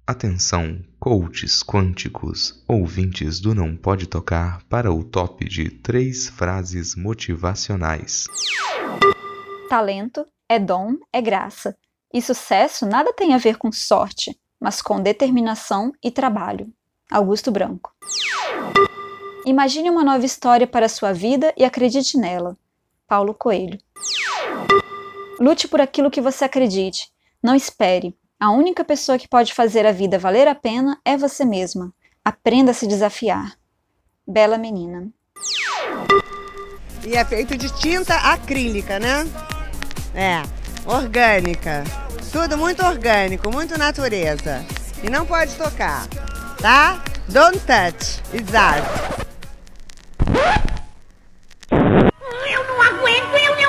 Atenção, coaches quânticos, ouvintes do Não Pode Tocar, para o top de 3 frases motivacionais. Talento é dom, é graça. E sucesso nada tem a ver com sorte, mas com determinação e trabalho. Augusto Branco. Imagine uma nova história para a sua vida e acredite nela. Paulo Coelho. Lute por aquilo que você acredite. Não espere. A única pessoa que pode fazer a vida valer a pena é você mesma. Aprenda a se desafiar. Bela Menina. E é feito de tinta acrílica, né? Orgânica. Tudo muito orgânico, muito natureza. E não pode tocar, tá? Don't touch. Exato. Eu não aguento!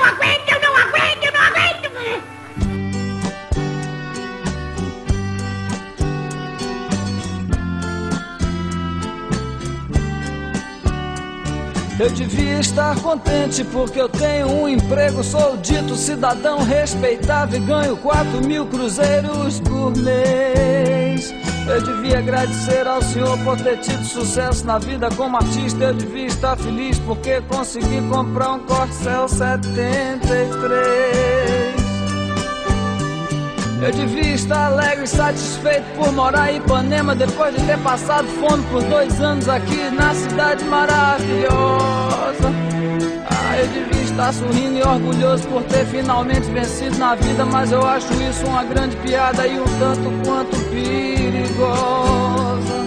Eu devia estar contente porque eu tenho um emprego, sou dito cidadão respeitável e ganho 4.000 cruzeiros por mês. Eu devia agradecer ao Senhor por ter tido sucesso na vida como artista. Eu devia estar feliz porque consegui comprar um Corcel 73. Eu devia estar alegre e satisfeito por morar em Ipanema, depois de ter passado fome por 2 anos aqui na cidade maravilhosa. Eu devia estar sorrindo e orgulhoso por ter finalmente vencido na vida, mas eu acho isso uma grande piada e um tanto quanto perigosa.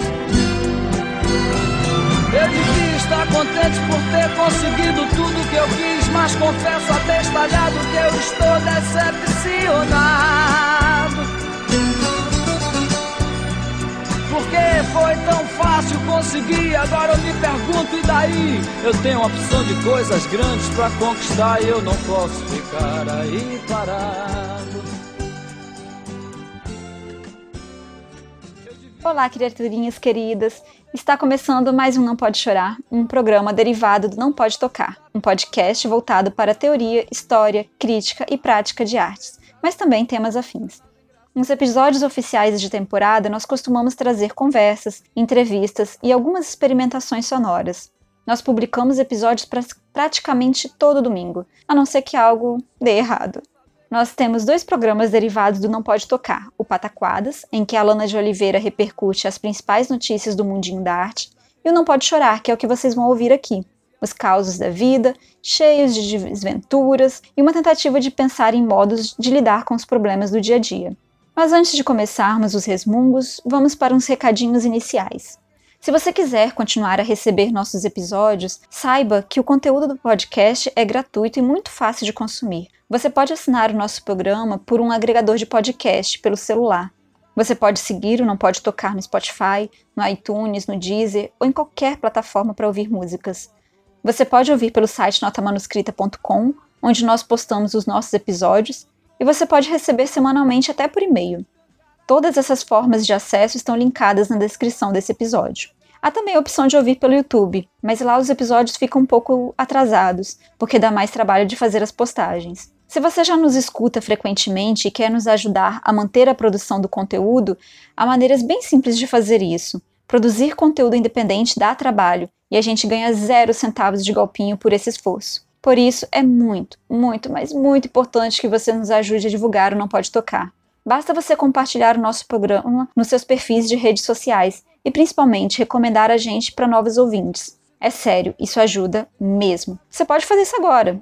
Eu devia estar contente por ter conseguido tudo que eu quis, mas confesso abestalhado que eu estou decepcionado. Porque foi tão fácil conseguir, agora eu me pergunto, e daí? Eu tenho uma opção de coisas grandes pra conquistar e eu não posso ficar aí parado. Olá, criaturinhas queridas! Está começando mais um Não Pode Chorar, um programa derivado do Não Pode Tocar, um podcast voltado para teoria, história, crítica e prática de artes, mas também temas afins. Nos episódios oficiais de temporada, nós costumamos trazer conversas, entrevistas e algumas experimentações sonoras. Nós publicamos episódios praticamente todo domingo, a não ser que algo dê errado. Nós temos 2 programas derivados do Não Pode Tocar, o Pataquadas, em que a Alana de Oliveira repercute as principais notícias do mundinho da arte, e o Não Pode Chorar, que é o que vocês vão ouvir aqui. Os causos da vida, cheios de desventuras e uma tentativa de pensar em modos de lidar com os problemas do dia a dia. Mas antes de começarmos os resmungos, vamos para uns recadinhos iniciais. Se você quiser continuar a receber nossos episódios, saiba que o conteúdo do podcast é gratuito e muito fácil de consumir. Você pode assinar o nosso programa por um agregador de podcast pelo celular. Você pode seguir o Não Pode Tocar no Spotify, no iTunes, no Deezer ou em qualquer plataforma para ouvir músicas. Você pode ouvir pelo site notamanuscrita.com, onde nós postamos os nossos episódios, e você pode receber semanalmente até por e-mail. Todas essas formas de acesso estão linkadas na descrição desse episódio. Há também a opção de ouvir pelo YouTube, mas lá os episódios ficam um pouco atrasados, porque dá mais trabalho de fazer as postagens. Se você já nos escuta frequentemente e quer nos ajudar a manter a produção do conteúdo, há maneiras bem simples de fazer isso. Produzir conteúdo independente dá trabalho, e a gente ganha 0 centavos de golpinho por esse esforço. Por isso, é muito, mas muito importante que você nos ajude a divulgar o Não Pode Tocar. Basta você compartilhar o nosso programa nos seus perfis de redes sociais e, principalmente, recomendar a gente para novos ouvintes. É sério, isso ajuda mesmo. Você pode fazer isso agora.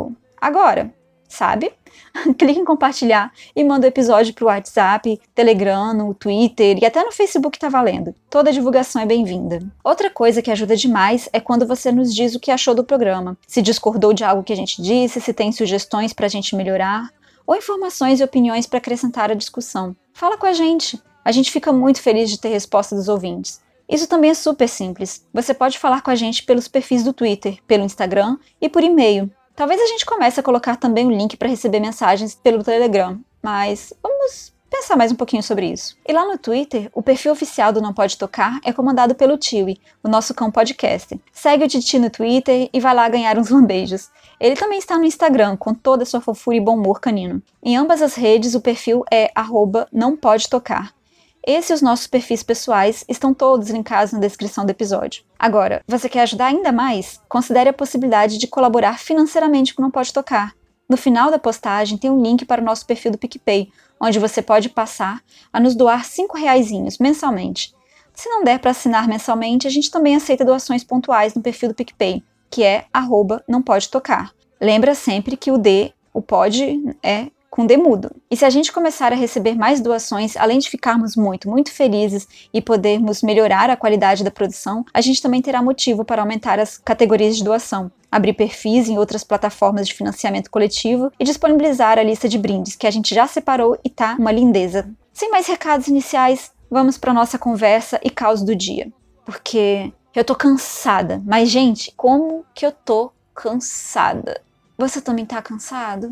Agora, sabe? Clique em compartilhar e manda o episódio para o WhatsApp, Telegram, no Twitter e até no Facebook tá valendo. Toda divulgação é bem-vinda. Outra coisa que ajuda demais é quando você nos diz o que achou do programa. Se discordou de algo que a gente disse, se tem sugestões para a gente melhorar, ou informações e opiniões para acrescentar à discussão. Fala com a gente. A gente fica muito feliz de ter resposta dos ouvintes. Isso também é super simples. Você pode falar com a gente pelos perfis do Twitter, pelo Instagram e por e-mail. Talvez a gente comece a colocar também um link para receber mensagens pelo Telegram, mas vamos pensar mais um pouquinho sobre isso. E lá no Twitter, o perfil oficial do Não Pode Tocar é comandado pelo Tiwi, o nosso cão podcaster. Segue o Titi no Twitter e vai lá ganhar uns lambejos. Ele também está no Instagram, com toda a sua fofura e bom humor canino. Em ambas as redes, o perfil é @nãopodetocar. Esse e os nossos perfis pessoais estão todos linkados na descrição do episódio. Agora, você quer ajudar ainda mais? Considere a possibilidade de colaborar financeiramente com Não Pode Tocar. No final da postagem tem um link para o nosso perfil do PicPay, onde você pode passar a nos doar R$5 mensalmente. Se não der para assinar mensalmente, a gente também aceita doações pontuais no perfil do PicPay, que é @nãopodetocar. Lembra sempre que o pode é com D mudo. E se a gente começar a receber mais doações, além de ficarmos muito, muito felizes e podermos melhorar a qualidade da produção, a gente também terá motivo para aumentar as categorias de doação, abrir perfis em outras plataformas de financiamento coletivo e disponibilizar a lista de brindes que a gente já separou e tá uma lindeza. Sem mais recados iniciais, vamos para nossa conversa e caos do dia. Porque eu tô cansada. Mas, gente, como que eu tô cansada? Você também tá cansado?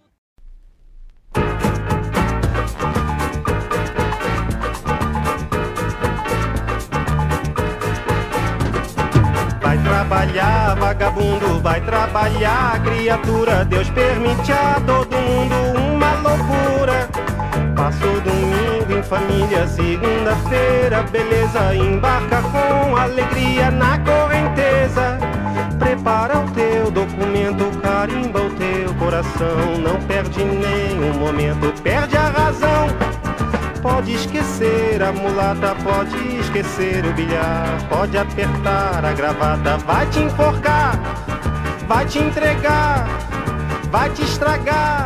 Vai trabalhar, vagabundo, vai trabalhar, criatura, Deus permite a todo mundo uma loucura. Passo domingo em família, segunda-feira, beleza, embarca com alegria na correnteza. Prepara o teu documento, carimba o teu coração, não perde nenhum momento, perde a razão. Pode esquecer a mulata, pode esquecer o bilhar, pode apertar a gravata, vai te enforcar, vai te entregar, vai te estragar,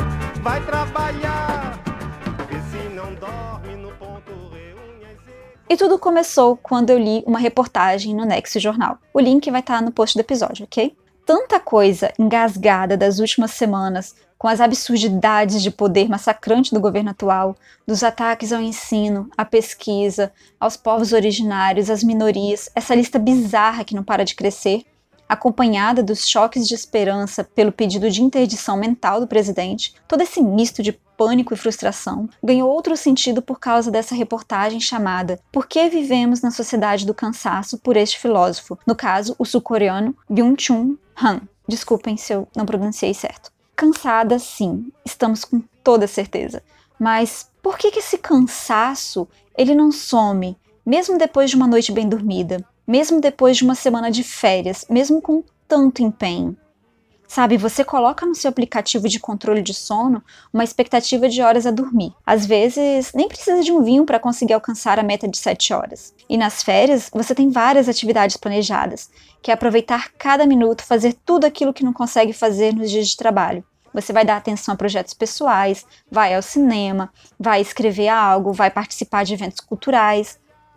vai trabalhar, vê se não dorme no ponto, reúne as... E tudo começou quando eu li uma reportagem no Nexo Jornal. O link vai estar no post do episódio, ok? Tanta coisa engasgada das últimas semanas, com as absurdidades de poder massacrante do governo atual, dos ataques ao ensino, à pesquisa, aos povos originários, às minorias, essa lista bizarra que não para de crescer, acompanhada dos choques de esperança pelo pedido de interdição mental do presidente, todo esse misto de pânico e frustração ganhou outro sentido por causa dessa reportagem chamada Por que vivemos na sociedade do cansaço por este filósofo, no caso, o sul-coreano Byung-Chul Han. Desculpem se eu não pronunciei certo. Cansada, sim, estamos com toda certeza. Mas por que esse cansaço ele não some, mesmo depois de uma noite bem dormida, mesmo depois de uma semana de férias, mesmo com tanto empenho? Sabe, você coloca no seu aplicativo de controle de sono uma expectativa de horas a dormir. Às vezes, nem precisa de um vinho para conseguir alcançar a meta de 7 horas. E nas férias, você tem várias atividades planejadas, que é aproveitar cada minuto, fazer tudo aquilo que não consegue fazer nos dias de trabalho. Você vai dar atenção a projetos pessoais, vai ao cinema, vai escrever algo, vai participar de eventos culturais.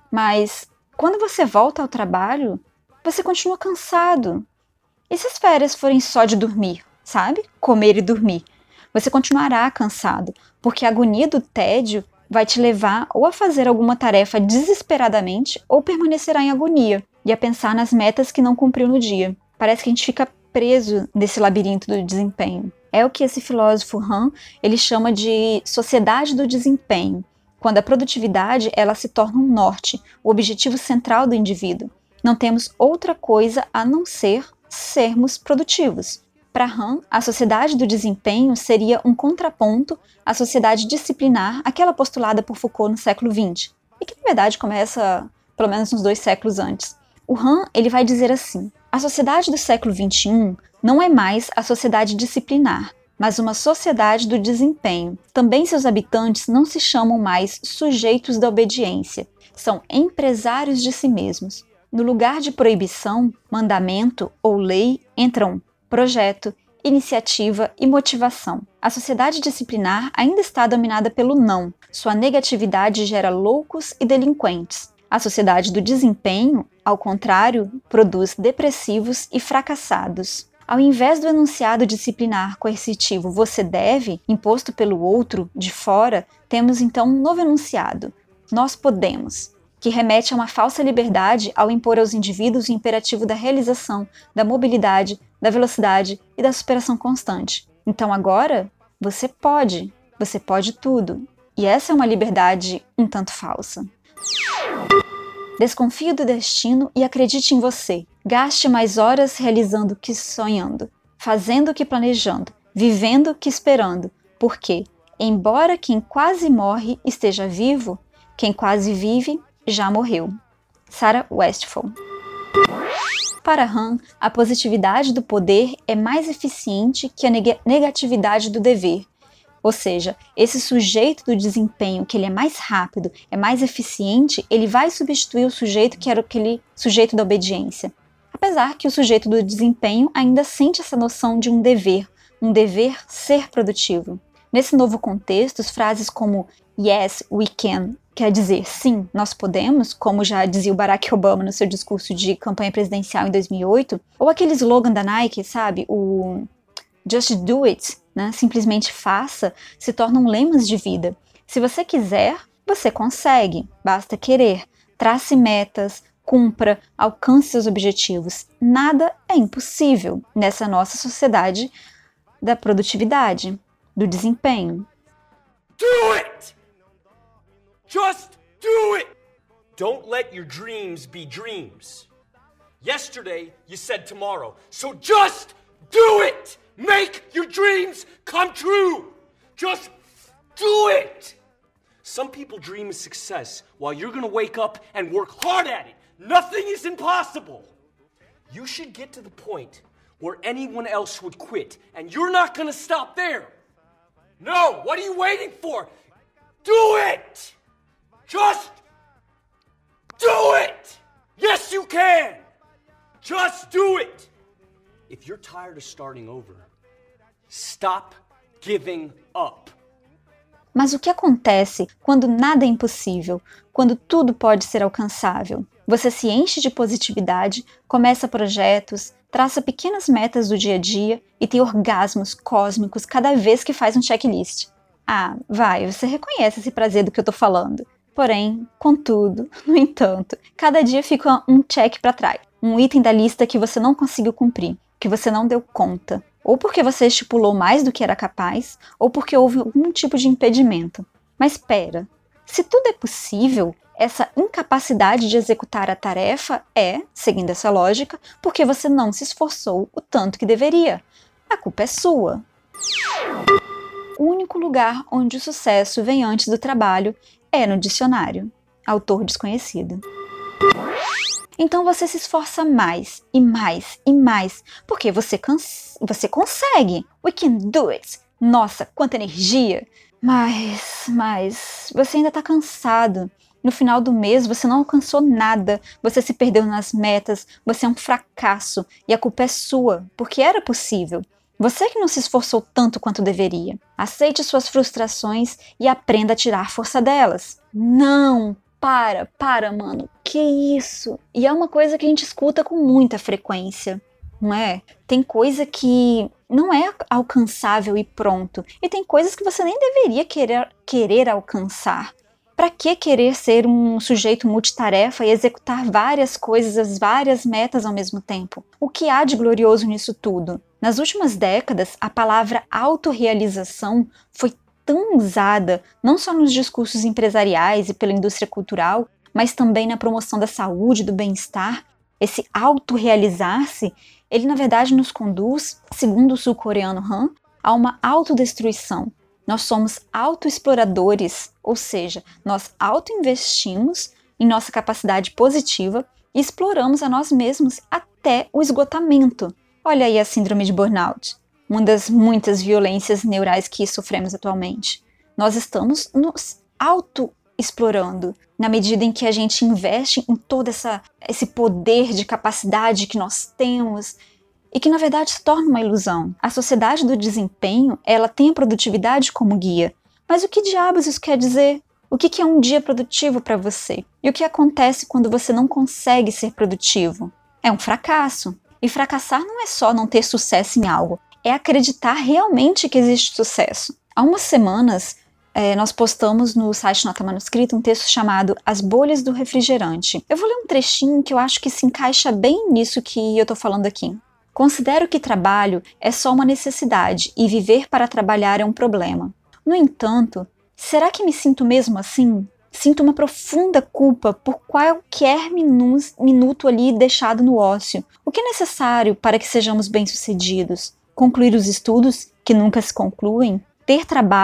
Mas quando você volta ao trabalho, você continua cansado. E se as férias forem só de dormir, sabe? Comer e dormir. Você continuará cansado, porque a agonia do tédio vai te levar ou a fazer alguma tarefa desesperadamente ou permanecerá em agonia e a pensar nas metas que não cumpriu no dia. Parece que a gente fica preso nesse labirinto do desempenho. É o que esse filósofo Han, ele chama de sociedade do desempenho, quando a produtividade ela se torna um norte, o objetivo central do indivíduo. Não temos outra coisa a não ser sermos produtivos. Para Han, a sociedade do desempenho seria um contraponto à sociedade disciplinar, aquela postulada por Foucault no século XX, e que na verdade começa pelo menos uns 2 séculos antes. O Han ele vai dizer assim: a sociedade do século XXI não é mais a sociedade disciplinar, mas uma sociedade do desempenho. Também seus habitantes não se chamam mais sujeitos da obediência, são empresários de si mesmos. No lugar de proibição, mandamento ou lei entram projeto, iniciativa e motivação. A sociedade disciplinar ainda está dominada pelo não. Sua negatividade gera loucos e delinquentes. A sociedade do desempenho, ao contrário, produz depressivos e fracassados. Ao invés do enunciado disciplinar coercitivo você deve, imposto pelo outro, de fora, temos então um novo enunciado, nós podemos, que remete a uma falsa liberdade ao impor aos indivíduos o imperativo da realização, da mobilidade, da velocidade e da superação constante. Então agora, você pode tudo. E essa é uma liberdade um tanto falsa. Desconfie do destino e acredite em você. Gaste mais horas realizando que sonhando, fazendo que planejando, vivendo que esperando. Porque, embora quem quase morre esteja vivo, Quem quase vive, já morreu. Sarah Westphal. Para Han, a positividade do poder é mais eficiente que a negatividade do dever. Ou seja, esse sujeito do desempenho, que ele é mais rápido, é mais eficiente, ele vai substituir o sujeito que era aquele sujeito da obediência. Apesar que o sujeito do desempenho ainda sente essa noção de um dever ser produtivo. Nesse novo contexto, as frases como "Yes, we can", quer dizer sim, nós podemos, como já dizia o Barack Obama no seu discurso de campanha presidencial em 2008, ou aquele slogan da Nike, sabe, o "Just do it", né? Simplesmente faça, se tornam lemas de vida. Se você quiser, você consegue, basta querer. Trace metas, cumpra, alcance seus objetivos. Nada é impossível nessa nossa sociedade da produtividade, do desempenho. Do it! Just do it! Don't let your dreams be dreams. Yesterday, you said tomorrow, so just do it! Make your dreams come true! Just do it! Some people dream of success while you're gonna wake up and work hard at it. Nothing is impossible. You should get to the point where anyone else would quit, and you're not gonna stop there. No, what are you waiting for? Do it! Just do it! Yes, you can! Just do it! If you're tired of starting over, stop giving up. Mas o que acontece quando nada é impossível, quando tudo pode ser alcançável? Você se enche de positividade, começa projetos, traça pequenas metas do dia a dia e tem orgasmos cósmicos cada vez que faz um checklist. Ah, vai, você reconhece esse prazer do que eu tô falando. Porém, contudo, no entanto, cada dia fica um check para trás. Um item da lista que você não conseguiu cumprir, que você não deu conta. Ou porque você estipulou mais do que era capaz, ou porque houve algum tipo de impedimento. Mas espera, se tudo é possível, essa incapacidade de executar a tarefa é, seguindo essa lógica, porque você não se esforçou o tanto que deveria. A culpa é sua. O único lugar onde o sucesso vem antes do trabalho é no dicionário. Autor desconhecido. Então você se esforça mais e mais e mais, porque você consegue. We can do it. Nossa, quanta energia. Mas você ainda está cansado. No final do mês você não alcançou nada, você se perdeu nas metas, você é um fracasso e a culpa é sua, porque era possível. Você que não se esforçou tanto quanto deveria. Aceite suas frustrações e aprenda a tirar força delas. Não! Para, mano. Que isso? E é uma coisa que a gente escuta com muita frequência, não é? Tem coisa que não é alcançável e pronto. E tem coisas que você nem deveria querer alcançar. Para que querer ser um sujeito multitarefa e executar várias coisas, várias metas ao mesmo tempo? O que há de glorioso nisso tudo? Nas últimas décadas, a palavra autorrealização foi tão usada, não só nos discursos empresariais e pela indústria cultural, mas também na promoção da saúde, do bem-estar. Esse autorrealizar-se, ele na verdade nos conduz, segundo o sul-coreano Han, a uma autodestruição. Nós somos autoexploradores, ou seja, nós autoinvestimos em nossa capacidade positiva e exploramos a nós mesmos até o esgotamento. Olha aí a síndrome de burnout. Uma das muitas violências neurais que sofremos atualmente. Nós estamos nos auto-explorando, na medida em que a gente investe em todo esse poder de capacidade que nós temos e que na verdade se torna uma ilusão. A sociedade do desempenho, ela tem a produtividade como guia. Mas o que diabos isso quer dizer? O que é um dia produtivo para você? E o que acontece quando você não consegue ser produtivo? É um fracasso. E fracassar não é só não ter sucesso em algo, é acreditar realmente que existe sucesso. Há umas semanas, nós postamos no site Nota Manuscrita um texto chamado As Bolhas do Refrigerante. Eu vou ler um trechinho que eu acho que se encaixa bem nisso que eu estou falando aqui. Considero que trabalho é só uma necessidade e viver para trabalhar é um problema. No entanto, será que me sinto mesmo assim? Sinto uma profunda culpa por qualquer minuto ali deixado no ócio. O que é necessário para que sejamos bem-sucedidos? Concluir os estudos, que nunca se concluem? Ter trabalho,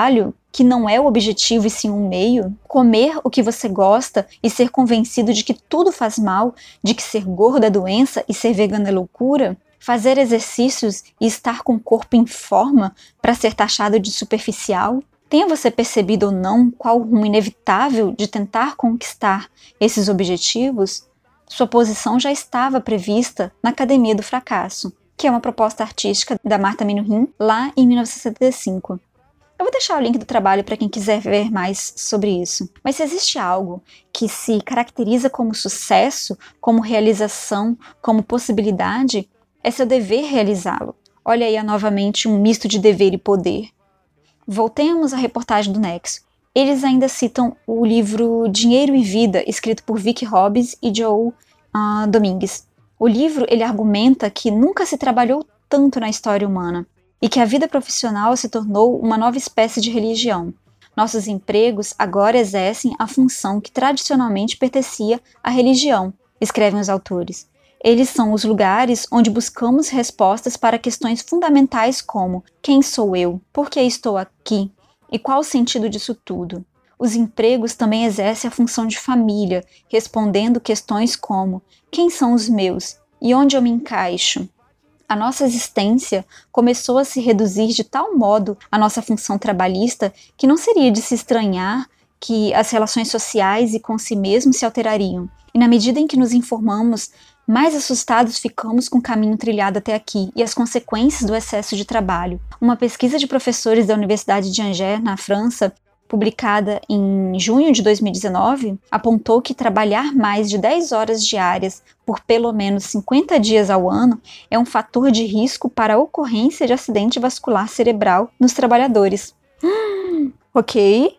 que não é o objetivo e sim um meio? Comer o que você gosta e ser convencido de que tudo faz mal, de que ser gordo é doença e ser vegano é loucura? Fazer exercícios e estar com o corpo em forma para ser taxado de superficial? Tenha você percebido ou não qual o rumo inevitável de tentar conquistar esses objetivos? Sua posição já estava prevista na Academia do Fracasso, que é uma proposta artística da Martha Minuchin, lá em 1975. Eu vou deixar o link do trabalho para quem quiser ver mais sobre isso. Mas se existe algo que se caracteriza como sucesso, como realização, como possibilidade, é seu dever realizá-lo. Olha aí novamente um misto de dever e poder. Voltemos à reportagem do Nexo. Eles ainda citam o livro Dinheiro e Vida, escrito por Vicky Hobbs e Joe Domingues. O livro ele argumenta que nunca se trabalhou tanto na história humana e que a vida profissional se tornou uma nova espécie de religião. Nossos empregos agora exercem a função que tradicionalmente pertencia à religião, escrevem os autores. Eles são os lugares onde buscamos respostas para questões fundamentais como: quem sou eu? Por que estou aqui? E qual o sentido disso tudo? Os empregos também exercem a função de família, respondendo questões como: quem são os meus? E onde eu me encaixo? A nossa existência começou a se reduzir de tal modo à nossa função trabalhista que não seria de se estranhar que as relações sociais e com si mesmos se alterariam. E na medida em que nos informamos, mais assustados ficamos com o caminho trilhado até aqui e as consequências do excesso de trabalho. Uma pesquisa de professores da Universidade de Angers, na França, publicada em junho de 2019, apontou que trabalhar mais de 10 horas diárias por pelo menos 50 dias ao ano é um fator de risco para a ocorrência de acidente vascular cerebral nos trabalhadores. Ok,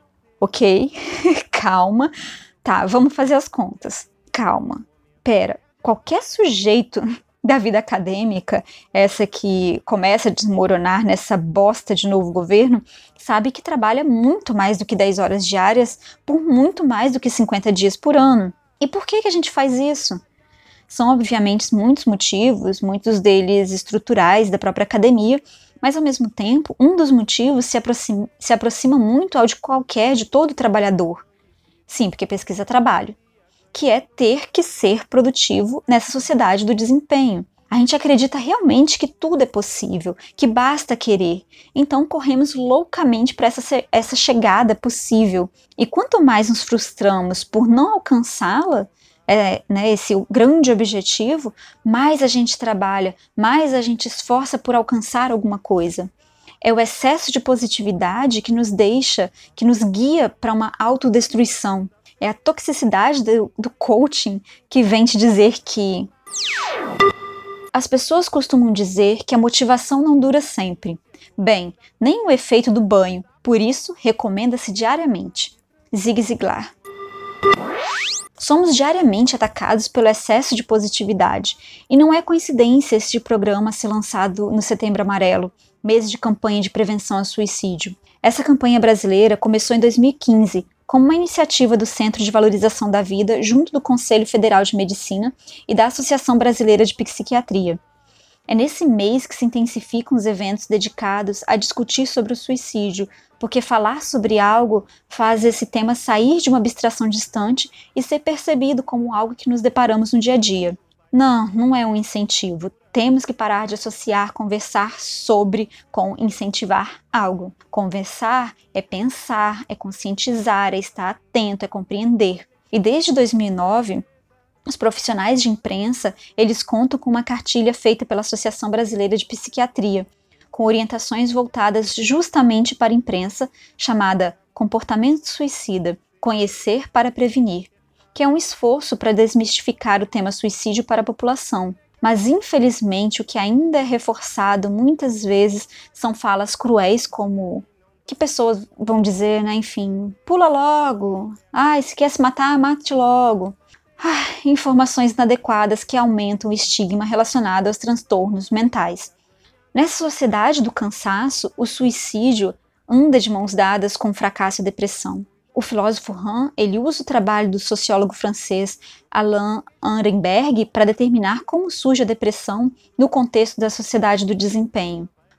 calma. Tá, vamos fazer as contas. Calma, pera. Qualquer sujeito da vida acadêmica, essa que começa a desmoronar nessa bosta de novo governo, sabe que trabalha muito mais do que 10 horas diárias por muito mais do que 50 dias por ano. E por que a gente faz isso? São obviamente muitos motivos, muitos deles estruturais da própria academia, mas ao mesmo tempo, um dos motivos se aproxima muito ao de todo trabalhador. Sim, porque pesquisa trabalho. Que é ter que ser produtivo nessa sociedade do desempenho. A gente acredita realmente que tudo é possível, que basta querer. Então corremos loucamente para essa chegada possível. E quanto mais nos frustramos por não alcançá-la, esse grande objetivo, mais a gente trabalha, mais a gente esforça por alcançar alguma coisa. É o excesso de positividade que nos guia para uma autodestruição. É a toxicidade do coaching que vem te dizer que... As pessoas costumam dizer que a motivação não dura sempre. Bem, nem o efeito do banho, por isso recomenda-se diariamente. Zig Ziglar. Somos diariamente atacados pelo excesso de positividade, e não é coincidência este programa ser lançado no Setembro Amarelo, mês de campanha de prevenção ao suicídio. Essa campanha brasileira começou em 2015, como uma iniciativa do Centro de Valorização da Vida, junto do Conselho Federal de Medicina e da Associação Brasileira de Psiquiatria. É nesse mês que se intensificam os eventos dedicados a discutir sobre o suicídio, porque falar sobre algo faz esse tema sair de uma abstração distante e ser percebido como algo que nos deparamos no dia a dia. Não é um incentivo. Temos que parar de associar conversar sobre com incentivar algo. Conversar é pensar, é conscientizar, é estar atento, é compreender. E desde 2009, os profissionais de imprensa, eles contam com uma cartilha feita pela Associação Brasileira de Psiquiatria, com orientações voltadas justamente para a imprensa, chamada Comportamento Suicida, Conhecer para Prevenir, que é um esforço para desmistificar o tema suicídio para a população. Mas, infelizmente, o que ainda é reforçado muitas vezes são falas cruéis como que pessoas vão dizer, enfim, pula logo, se quer se matar, mate logo. Informações inadequadas que aumentam o estigma relacionado aos transtornos mentais. Nessa sociedade do cansaço, o suicídio anda de mãos dadas com fracasso e depressão. O filósofo Han, ele usa o trabalho do sociólogo francês Alain Arenberg para determinar como surge a depressão no contexto da sociedade do desempenho.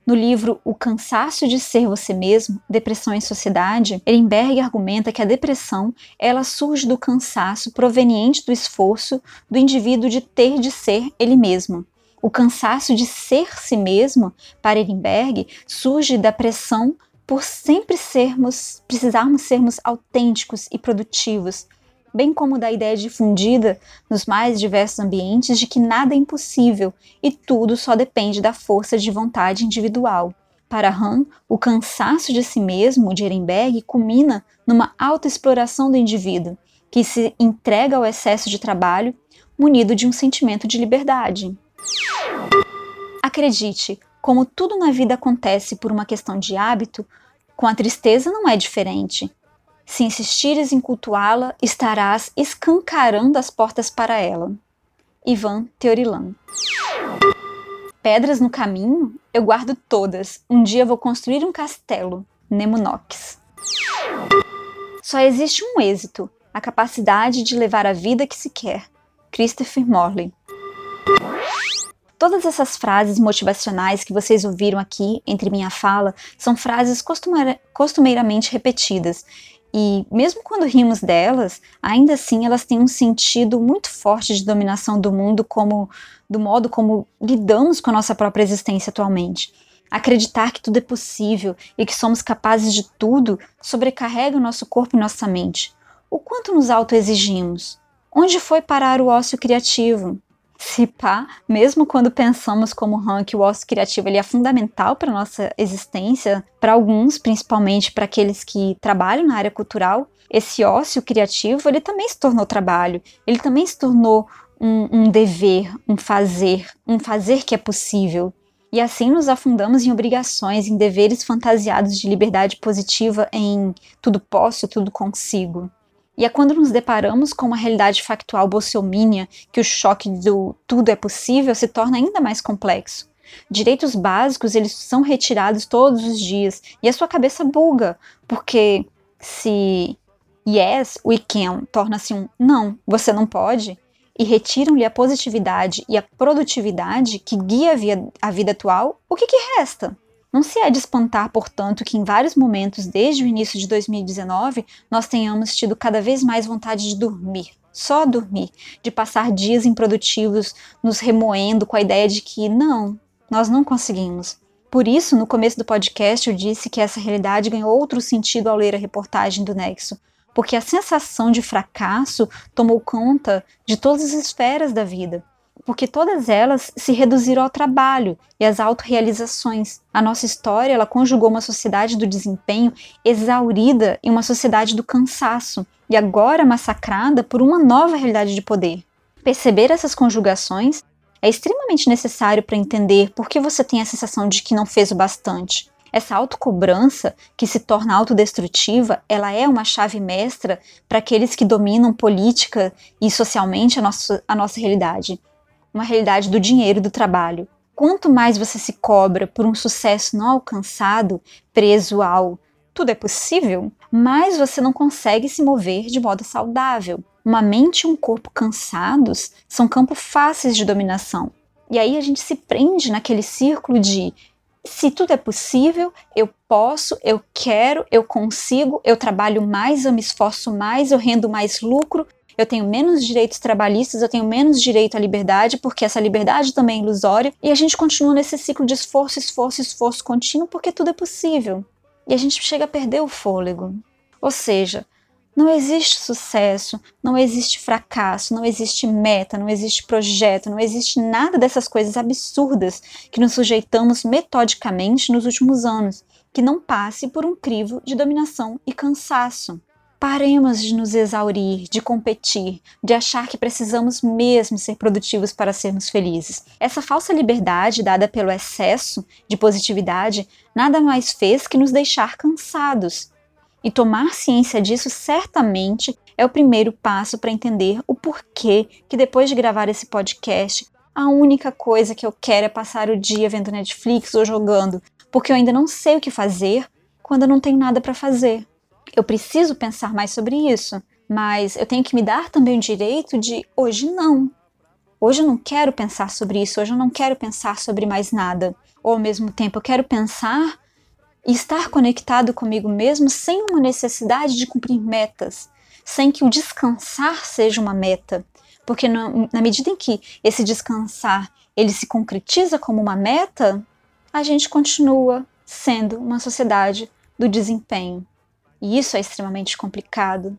No livro O Cansaço de Ser Você Mesmo, Depressão em Sociedade, Ehrenberg argumenta que a depressão ela surge do cansaço proveniente do esforço do indivíduo de ter de ser ele mesmo. O cansaço de ser si mesmo, para Ehrenberg, surge da pressão por sempre precisarmos sermos autênticos e produtivos, bem como da ideia difundida nos mais diversos ambientes de que nada é impossível e tudo só depende da força de vontade individual. Para Hahn, o cansaço de si mesmo, de Ehrenberg, culmina numa autoexploração do indivíduo, que se entrega ao excesso de trabalho, munido de um sentimento de liberdade. Acredite, como tudo na vida acontece por uma questão de hábito, com a tristeza não é diferente. Se insistires em cultuá-la, estarás escancarando as portas para ela. Ivan Teorilan. Pedras no caminho? Eu guardo todas. Um dia vou construir um castelo. Nemo Knox. Só existe um êxito, a capacidade de levar a vida que se quer. Christopher Morley. Todas essas frases motivacionais que vocês ouviram aqui entre minha fala são frases costumeiramente repetidas. E mesmo quando rimos delas, ainda assim elas têm um sentido muito forte de dominação do mundo, do modo como lidamos com a nossa própria existência atualmente. Acreditar que tudo é possível e que somos capazes de tudo sobrecarrega o nosso corpo e nossa mente. O quanto nos autoexigimos? Onde foi parar o ócio criativo? Se pá, mesmo quando pensamos como Hahn que o ócio criativo ele é fundamental para a nossa existência, para alguns, principalmente para aqueles que trabalham na área cultural, esse ócio criativo ele também se tornou trabalho, ele também se tornou um dever, um fazer que é possível. E assim nos afundamos em obrigações, em deveres fantasiados de liberdade positiva, em tudo posso, tudo consigo. E é quando nos deparamos com uma realidade factual bolsominion que o choque do tudo é possível se torna ainda mais complexo. Direitos básicos eles são retirados todos os dias e a sua cabeça buga, porque se yes, we can torna-se um não, você não pode, e retiram-lhe a positividade e a produtividade que guia a vida atual, o que resta? Não se é de espantar, portanto, que em vários momentos, desde o início de 2019, nós tenhamos tido cada vez mais vontade de dormir, só dormir, de passar dias improdutivos, nos remoendo com a ideia de que não, nós não conseguimos. Por isso, no começo do podcast, eu disse que essa realidade ganhou outro sentido ao ler a reportagem do Nexo, porque a sensação de fracasso tomou conta de todas as esferas da vida. Porque todas elas se reduziram ao trabalho e às autorrealizações. A nossa história ela conjugou uma sociedade do desempenho exaurida em uma sociedade do cansaço e agora massacrada por uma nova realidade de poder. Perceber essas conjugações é extremamente necessário para entender por que você tem a sensação de que não fez o bastante. Essa autocobrança, que se torna autodestrutiva, ela é uma chave mestra para aqueles que dominam política e socialmente a nossa realidade. Uma realidade do dinheiro e do trabalho. Quanto mais você se cobra por um sucesso não alcançado, preso ao tudo é possível, mais você não consegue se mover de modo saudável. Uma mente e um corpo cansados são campos fáceis de dominação. E aí a gente se prende naquele círculo de se tudo é possível, eu posso, eu quero, eu consigo, eu trabalho mais, eu me esforço mais, eu rendo mais lucro, eu tenho menos direitos trabalhistas, eu tenho menos direito à liberdade, porque essa liberdade também é ilusória, e a gente continua nesse ciclo de esforço, esforço, esforço contínuo, porque tudo é possível. E a gente chega a perder o fôlego. Ou seja, não existe sucesso, não existe fracasso, não existe meta, não existe projeto, não existe nada dessas coisas absurdas que nos sujeitamos metodicamente nos últimos anos, que não passe por um crivo de dominação e cansaço. Paremos de nos exaurir, de competir, de achar que precisamos mesmo ser produtivos para sermos felizes. Essa falsa liberdade dada pelo excesso de positividade nada mais fez que nos deixar cansados. E tomar ciência disso certamente é o primeiro passo para entender o porquê que depois de gravar esse podcast, a única coisa que eu quero é passar o dia vendo Netflix ou jogando, porque eu ainda não sei o que fazer quando eu não tenho nada para fazer. Eu preciso pensar mais sobre isso, mas eu tenho que me dar também o direito de hoje não. Hoje eu não quero pensar sobre isso, hoje eu não quero pensar sobre mais nada. Ou ao mesmo tempo eu quero pensar e estar conectado comigo mesmo sem uma necessidade de cumprir metas, sem que o descansar seja uma meta. Porque na medida em que esse descansar ele se concretiza como uma meta, a gente continua sendo uma sociedade do desempenho. E isso é extremamente complicado.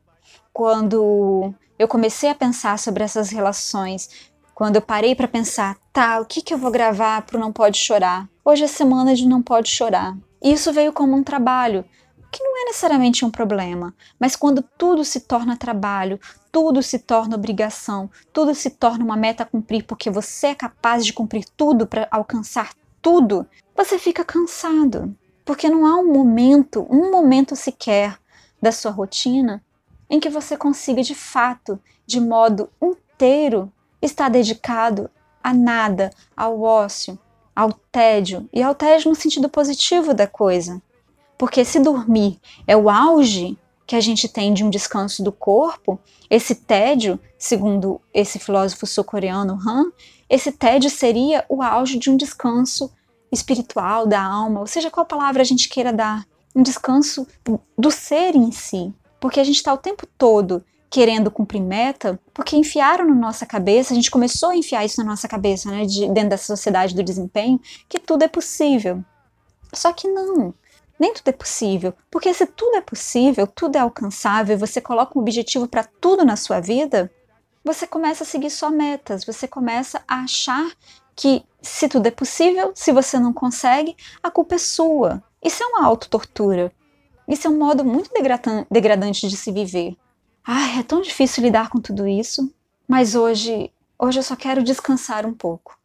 Quando eu comecei a pensar sobre essas relações, quando eu parei para pensar, o que eu vou gravar para o Não Pode Chorar? Hoje é semana de Não Pode Chorar. E isso veio como um trabalho, que não é necessariamente um problema, mas quando tudo se torna trabalho, tudo se torna obrigação, tudo se torna uma meta a cumprir porque você é capaz de cumprir tudo para alcançar tudo, você fica cansado. Porque não há um momento sequer da sua rotina em que você consiga de fato, de modo inteiro, estar dedicado a nada, ao ócio, ao tédio, e ao tédio no sentido positivo da coisa. Porque se dormir é o auge que a gente tem de um descanso do corpo, esse tédio, segundo esse filósofo sul-coreano Han, esse tédio seria o auge de um descanso espiritual da alma, ou seja, qual palavra a gente queira dar, um descanso do ser em si, porque a gente está o tempo todo querendo cumprir meta, porque enfiaram na nossa cabeça, a gente começou a enfiar isso na nossa cabeça, né, dentro dessa sociedade do desempenho, que tudo é possível. Só que não, nem tudo é possível, porque se tudo é possível, tudo é alcançável, você coloca um objetivo para tudo na sua vida, você começa a seguir só metas, você começa a achar que se tudo é possível, se você não consegue, a culpa é sua. Isso é uma autotortura. Isso é um modo muito degradante de se viver. É tão difícil lidar com tudo isso, mas hoje eu só quero descansar um pouco.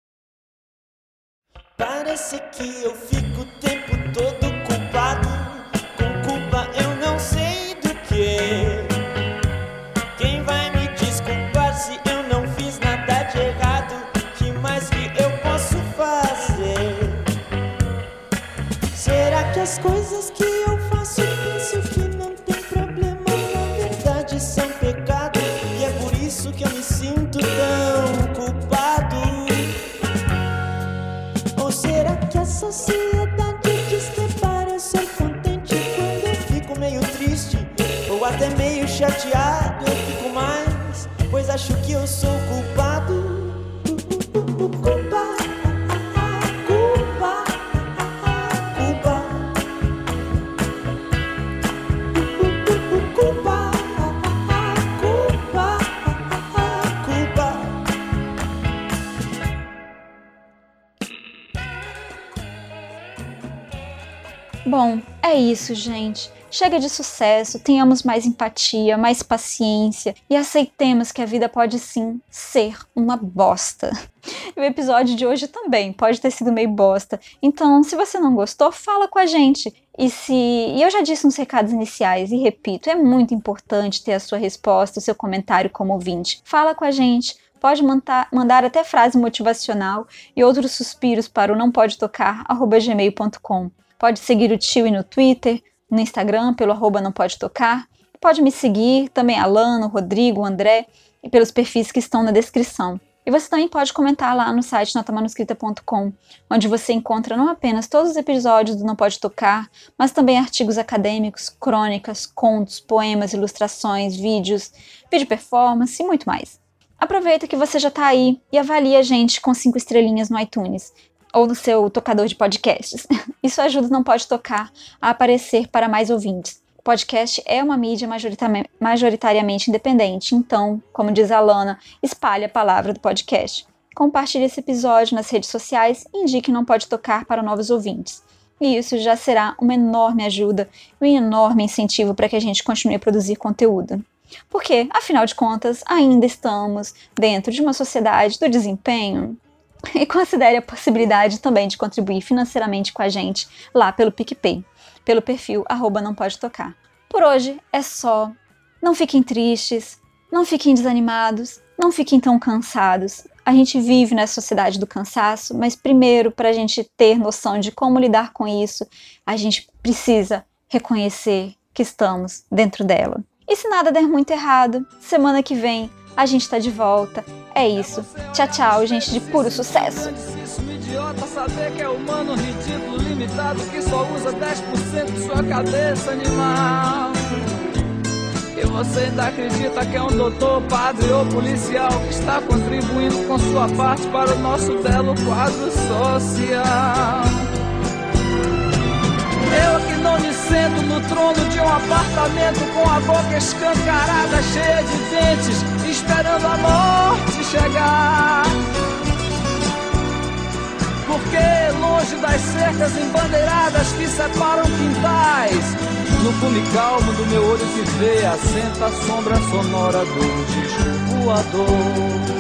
Parece que eu fico o tempo todo culpado, com culpa eu não sei do que. Quem vai me desculpar se eu não fiz nada de errado? Que mais que eu posso fazer? Será que as coisas que eu faço penso que não tem problema, na verdade são pecado? E é por isso que eu me sinto tão culpado. Ou será que a sociedade diz que é para eu ser contente quando eu fico meio triste? Ou até meio chateado eu fico mais, pois acho que eu sou culpado. Bom, é isso, gente. Chega de sucesso, tenhamos mais empatia, mais paciência e aceitemos que a vida pode sim ser uma bosta. E o episódio de hoje também pode ter sido meio bosta. Então, se você não gostou, fala com a gente. E eu já disse nos recados iniciais e repito, é muito importante ter a sua resposta, o seu comentário como ouvinte. Fala com a gente. Pode mandar até frase motivacional e outros suspiros para o nãopodetocar@gmail.com. Pode seguir o Tio no Twitter, no Instagram, pelo @nãopodetocar. Pode me seguir, também a Lana, o Rodrigo, o André, e pelos perfis que estão na descrição. E você também pode comentar lá no site notamanuscrita.com, onde você encontra não apenas todos os episódios do Não Pode Tocar, mas também artigos acadêmicos, crônicas, contos, poemas, ilustrações, vídeo performance e muito mais. Aproveita que você já está aí e avalie a gente com 5 estrelinhas no iTunes ou no seu tocador de podcasts. Isso ajuda o Não Pode Tocar a aparecer para mais ouvintes. O podcast é uma mídia majoritariamente independente, então, como diz a Lana, espalhe a palavra do podcast. Compartilhe esse episódio nas redes sociais e indique Não Pode Tocar para novos ouvintes. E isso já será uma enorme ajuda e um enorme incentivo para que a gente continue a produzir conteúdo. Porque, afinal de contas, ainda estamos dentro de uma sociedade do desempenho. E considere a possibilidade também de contribuir financeiramente com a gente lá pelo PicPay, pelo perfil @nãopodetocar. Por hoje é só. Não fiquem tristes, não fiquem desanimados, não fiquem tão cansados. A gente vive nessa sociedade do cansaço, mas primeiro, para a gente ter noção de como lidar com isso, a gente precisa reconhecer que estamos dentro dela. E se nada der muito errado, semana que vem A gente tá de volta. É isso. Tchau, tchau, gente de puro sucesso. Idiota saber que é humano, ridículo, limitado, que só usa 10% de sua cabeça animal. E você ainda acredita que é um doutor, padre ou policial que está contribuindo com sua parte para o nosso belo quadro social. Eu que não me sento no trono de um apartamento com a boca escancarada, cheia de dentes, esperando a morte chegar. Porque longe das cercas embandeiradas que separam quintais, no cume calmo do meu olho que vê, assenta a sombra sonora do disco voador.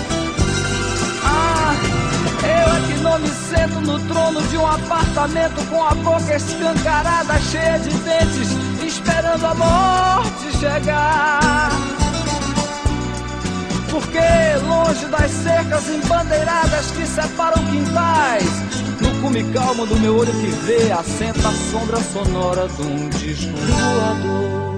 Eu é que não me sento no trono de um apartamento com a boca escancarada, cheia de dentes, esperando a morte chegar. Porque longe das cercas embandeiradas que separam quintais, no cume calmo do meu olho que vê, assenta a sombra sonora de um disco voador.